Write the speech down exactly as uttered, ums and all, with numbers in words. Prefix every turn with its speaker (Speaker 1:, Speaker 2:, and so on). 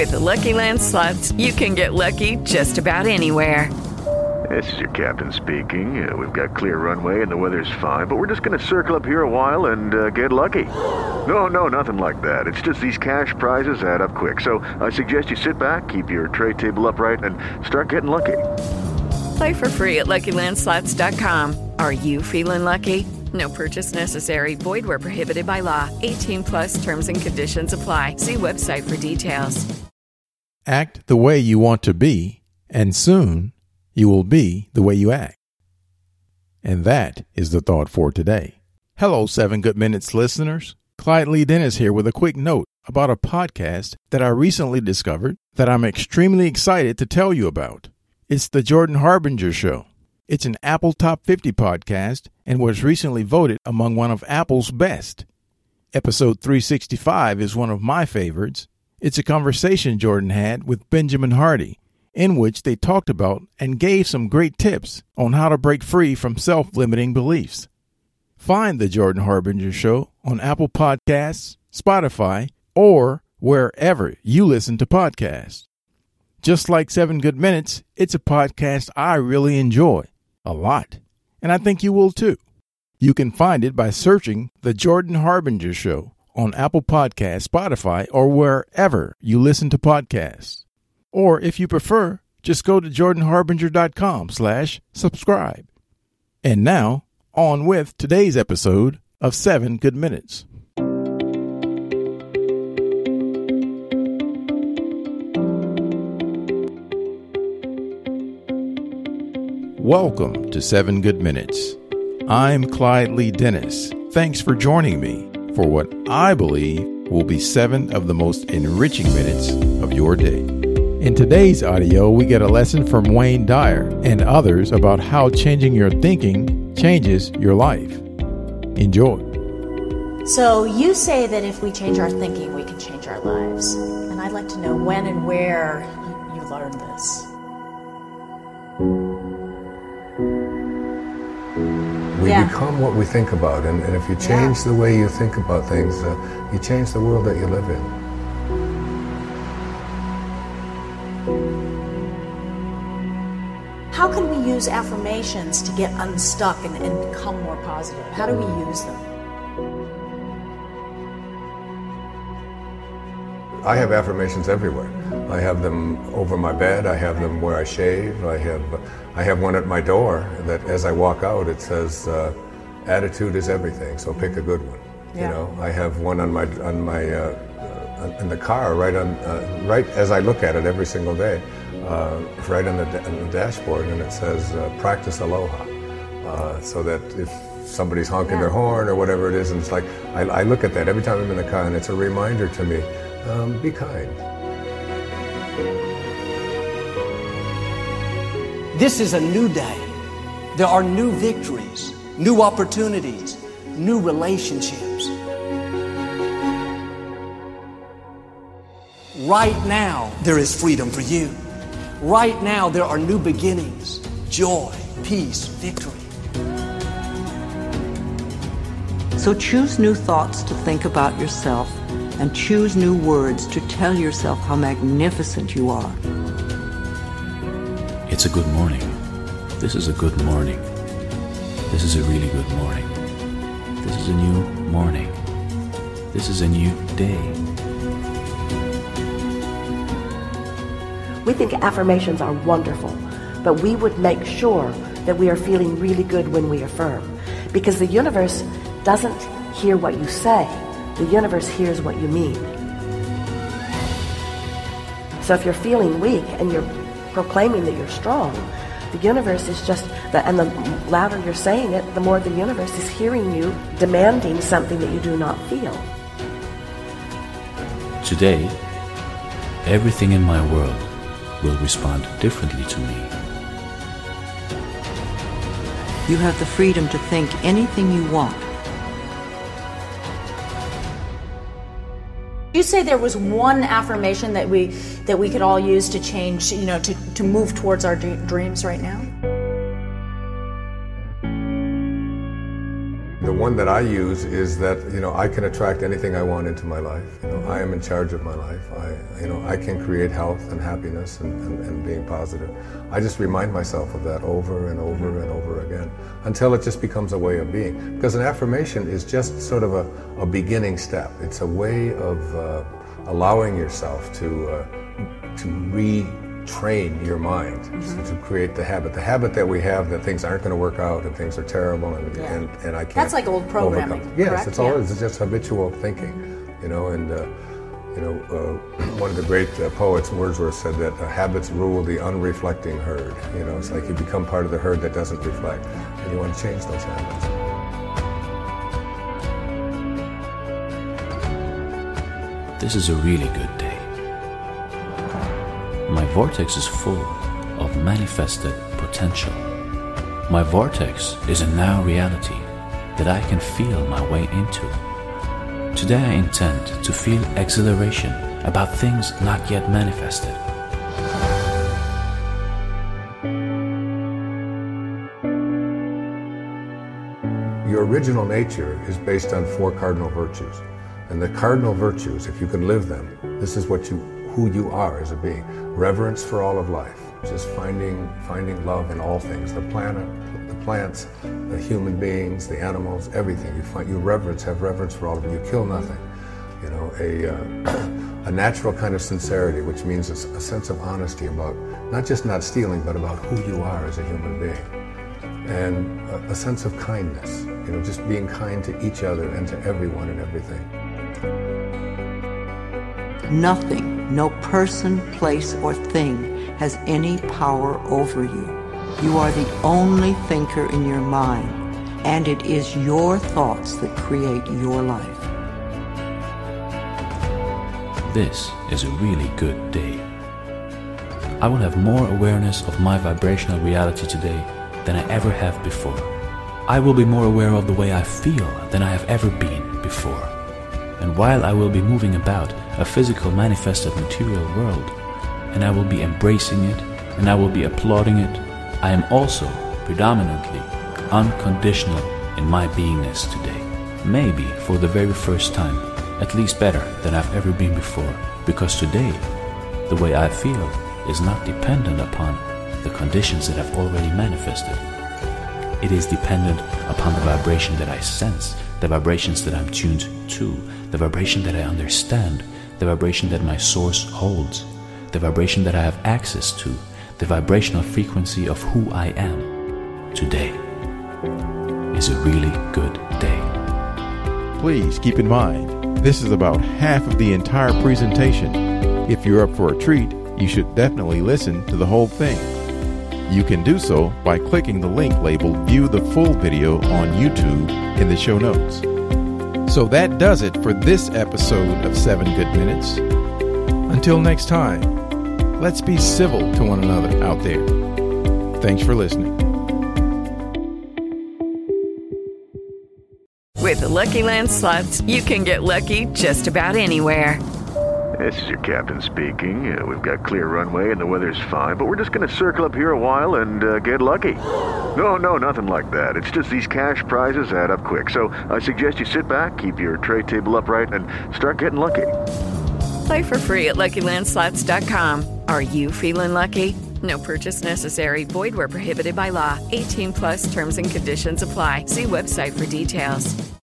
Speaker 1: With the Lucky Land Slots, you can get lucky just about anywhere.
Speaker 2: This is your captain speaking. Uh, we've got clear runway and the weather's fine, but we're just going to circle up here a while and uh, get lucky. No, no, nothing like that. It's just these cash prizes add up quick. So I suggest you sit back, keep your tray table upright, and start getting lucky.
Speaker 1: Play for free at Lucky Land Slots dot com. Are you feeling lucky? No purchase necessary. Void where prohibited by law. eighteen plus terms and conditions apply. See website for details.
Speaker 3: Act the way you want to be, and soon you will be the way you act. And that is the thought for today. Hello, Seven Good Minutes listeners. Clyde Lee Dennis here with a quick note about a podcast that I recently discovered that I'm extremely excited to tell you about. It's The Jordan Harbinger Show. It's an Apple Top fifty podcast and was recently voted among one of Apple's best. Episode three sixty-five is one of my favorites. It's a conversation Jordan had with Benjamin Hardy, in which they talked about and gave some great tips on how to break free from self-limiting beliefs. Find The Jordan Harbinger Show on Apple Podcasts, Spotify, or wherever you listen to podcasts. Just like Seven Good Minutes, it's a podcast I really enjoy a lot, and I think you will too. You can find it by searching The Jordan Harbinger Show on Apple Podcasts, Spotify, or wherever you listen to podcasts. Or if you prefer, just go to jordan harbinger dot com slash subscribe. And now, on with today's episode of Seven Good Minutes. Welcome to Seven Good Minutes. I'm Clyde Lee Dennis. Thanks for joining me for what I believe will be seven of the most enriching minutes of your day. In today's audio, we get a lesson from Wayne Dyer and others about how changing your thinking changes your life. Enjoy.
Speaker 4: So you say that if we change our thinking, we can change our lives. And I'd like to know when and where you learned this.
Speaker 5: We
Speaker 4: Yeah.
Speaker 5: become what we think about, and, and if you change
Speaker 4: Yeah.
Speaker 5: the way you think about things, uh, you change the world that you live in.
Speaker 4: How can we use affirmations to get unstuck and, and become more positive? How do we use them?
Speaker 5: I have affirmations everywhere. I have them over my bed. I have them where I shave. I have, I have one at my door that, as I walk out, it says, uh, "Attitude is everything." So pick a good one.
Speaker 4: Yeah.
Speaker 5: You know, I have one on my on my uh, uh, in the car, right on uh, right as I look at it every single day, uh, right on the, on the dashboard, and it says, uh, "Practice aloha," uh, so that if somebody's honking
Speaker 4: Yeah.
Speaker 5: their horn or whatever it is, and it's like I, I look at that every time I'm in the car, and it's a reminder to me. Um, be kind.
Speaker 6: This is a new day. There are new victories, new opportunities, new relationships. Right now, there is freedom for you. Right now, there are new beginnings, joy, peace, victory.
Speaker 7: So choose new thoughts to think about yourself and choose new words to tell yourself how magnificent you are.
Speaker 8: It's a good morning. This is a good morning. This is a really good morning. This is a new morning. This is a new day.
Speaker 9: We think affirmations are wonderful, but we would make sure that we are feeling really good when we affirm, because the universe doesn't hear what you say. The universe hears what you mean. So if you're feeling weak and you're proclaiming that you're strong, the universe is just, the, and the louder you're saying it, the more the universe is hearing you demanding something that you do not feel.
Speaker 8: Today, everything in my world will respond differently to me.
Speaker 7: You have the freedom to think anything you want.
Speaker 4: You say there was one affirmation that we that we could all use to change, you know, to, to move towards our dreams right now?
Speaker 5: The one that I use is that, you know, I can attract anything I want into my life. You know, I am in charge of my life. I, you know, I can create health and happiness and, and, and being positive. I just remind myself of that over and over and over again until it just becomes a way of being. Because an affirmation is just sort of a, a beginning step. It's a way of uh, allowing yourself to uh, to retrain your mind, mm-hmm. to create the habit. The habit that we have that things aren't going to work out and things are terrible and,
Speaker 4: yeah.
Speaker 5: and, and I can't
Speaker 4: That's like old programming,
Speaker 5: overcome. Yes,
Speaker 4: correct?
Speaker 5: it's all
Speaker 4: yeah.
Speaker 5: it's just habitual thinking, you know, and uh, you know, uh, one of the great uh, poets, Wordsworth, said that uh, habits rule the unreflecting herd. You know, it's like you become part of the herd that doesn't reflect, and you want to change those habits.
Speaker 8: This is a really good day. My vortex is full of manifested potential. My vortex is a now reality that I can feel my way into. Today I intend to feel exhilaration about things not yet manifested.
Speaker 5: Your original nature is based on four cardinal virtues. And the cardinal virtues, if you can live them, this is what you, who you are as a being. Reverence for all of life, just finding, finding love in all things. The planet, the plants, the human beings, the animals, everything. You find, you reverence, have reverence for all of them. You kill nothing. You know, a, uh, a natural kind of sincerity, which means a, a sense of honesty about, not just not stealing, but about who you are as a human being. And a, a sense of kindness, you know, just being kind to each other and to everyone and everything.
Speaker 7: Nothing, no person, place, or thing has any power over you. You are the only thinker in your mind, and it is your thoughts that create your life.
Speaker 8: This is a really good day. I will have more awareness of my vibrational reality today than I ever have before. I will be more aware of the way I feel than I have ever been before. And while I will be moving about a physical manifested material world, and I will be embracing it, and I will be applauding it, I am also predominantly unconditional in my beingness today. Maybe for the very first time, at least better than I've ever been before, because today, the way I feel is not dependent upon the conditions that have already manifested. It is dependent upon the vibration that I sense, the vibrations that I'm tuned to, the vibration that I understand, the vibration that my source holds, the vibration that I have access to, the vibrational frequency of who I am. Today is a really good day.
Speaker 3: Please keep in mind, this is about half of the entire presentation. If you're up for a treat, you should definitely listen to the whole thing. You can do so by clicking the link labeled View the Full Video on YouTube in the show notes. So that does it for this episode of seven Good Minutes. Until next time, let's be civil to one another out there. Thanks for listening.
Speaker 1: With the Lucky Land Slots, you can get lucky just about anywhere.
Speaker 2: This is your captain speaking. Uh, we've got clear runway and the weather's fine, but we're just going to circle up here a while and uh, get lucky. No, no, nothing like that. It's just these cash prizes add up quick. So I suggest you sit back, keep your tray table upright, and start getting lucky.
Speaker 1: Play for free at Lucky Land Slots dot com. Are you feeling lucky? No purchase necessary. Void where prohibited by law. eighteen plus terms and conditions apply. See website for details.